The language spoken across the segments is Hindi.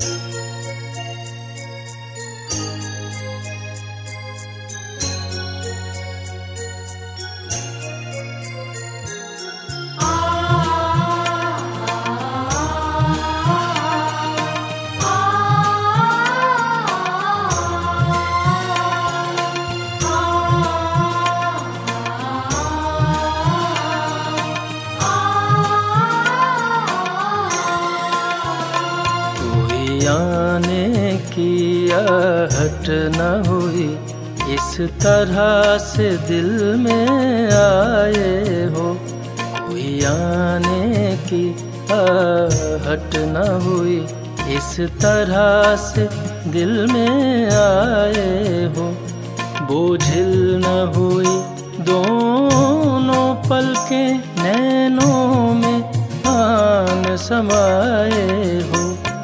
आने की आहट न हुई, इस तरह से दिल में आए हो। कोई आने की आहट न हुई, इस तरह से दिल में आए हो। बोझिल न हुई दोनों पलकें, नैनों में आन समाए हो।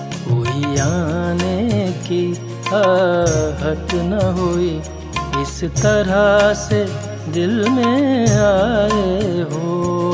आने की आहट न हुई, इस तरह से दिल में आए हो।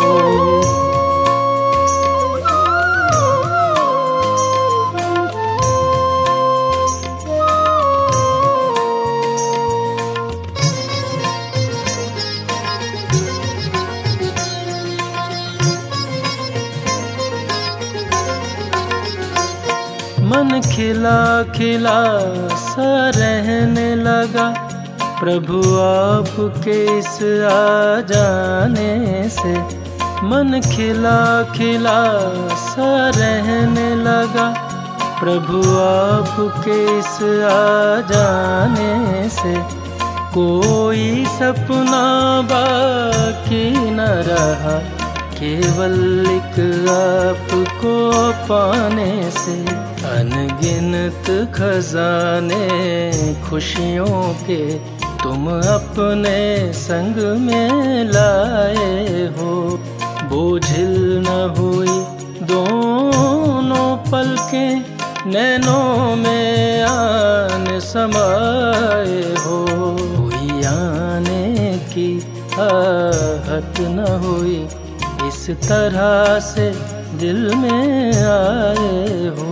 मन खिला खिला सा रहने लगा, प्रभु आपके इस आ जाने से। मन खिला खिला सा रहने लगा, प्रभु आपके इस आ जाने से। कोई सपना बाकी न रहा, केवल एक आपको पाने से। अनगिनत खजाने खुशियों के तुम अपने संग में लाए हो। बोझिल न हुई दोनों पलकें, नैनों में आन समाए हो। कोई आने की आहट न हुई, इस तरह से दिल में आए हो।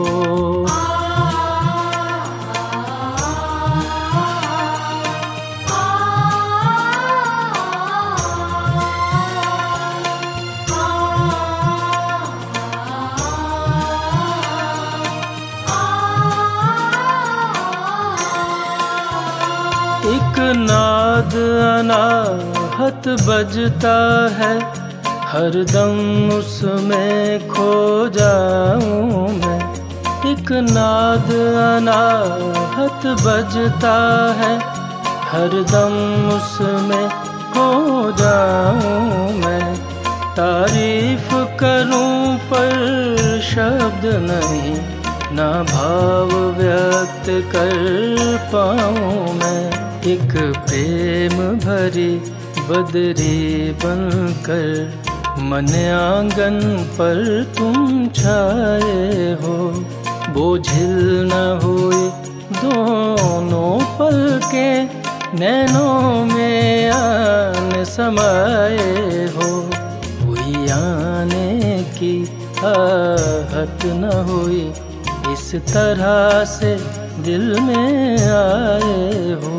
एक नाद अनाहत बजता है, हरदम उसमें खो जाऊं मैं। एक नाद अनाहत बजता है, हरदम उसमें खो जाऊं मैं। तारीफ करूं पर शब्द नहीं, ना भाव व्यक्त कर पाऊं मैं। एक प्रेम भरी बदरी बनकर मन आंगन पर तुम छाए हो। बोझिल न हुई दोनों पलकें, नैनों में आन समाए हो। कोई आने की आहट न हुई, इस तरह से दिल में आए हो।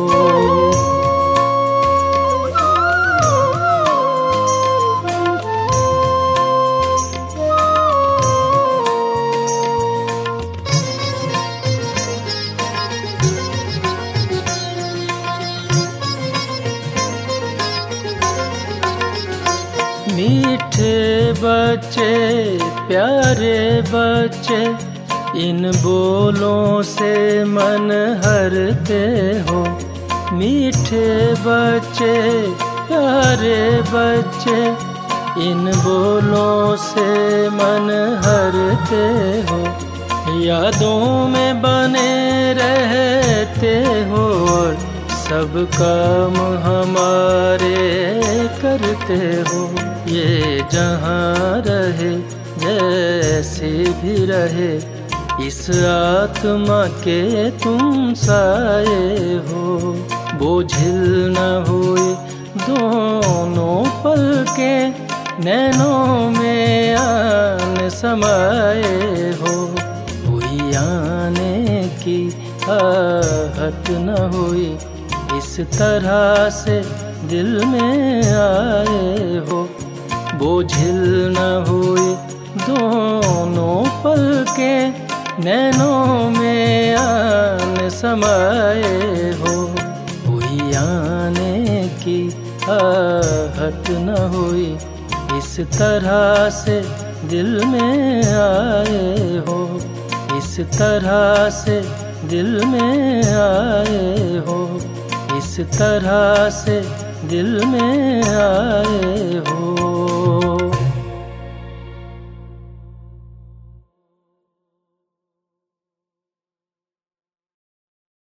मीठे बच्चे प्यारे बच्चे, इन बोलों से मन हरते हो। मीठे बच्चे प्यारे बच्चे, इन बोलों से मन हरते हो। यादों में बने रहते हो, सब काम हमारे करते हो। ये जहाँ रहे जैसे भी रहे, इस आत्मा के तुम साए हो। बोझिल न हुई दोनों पलकें, नैनों में आन समाए हो। कोई आने की आहट न हुई, इस तरह से दिल में आए हो। बोझिल न हुए दोनों पलकें, नैनों में आन समाए हो। कोई आने की आहट न हुई, इस तरह से दिल में आए हो। इस तरह से दिल में आए हो। इस तरह से दिल में आए हो।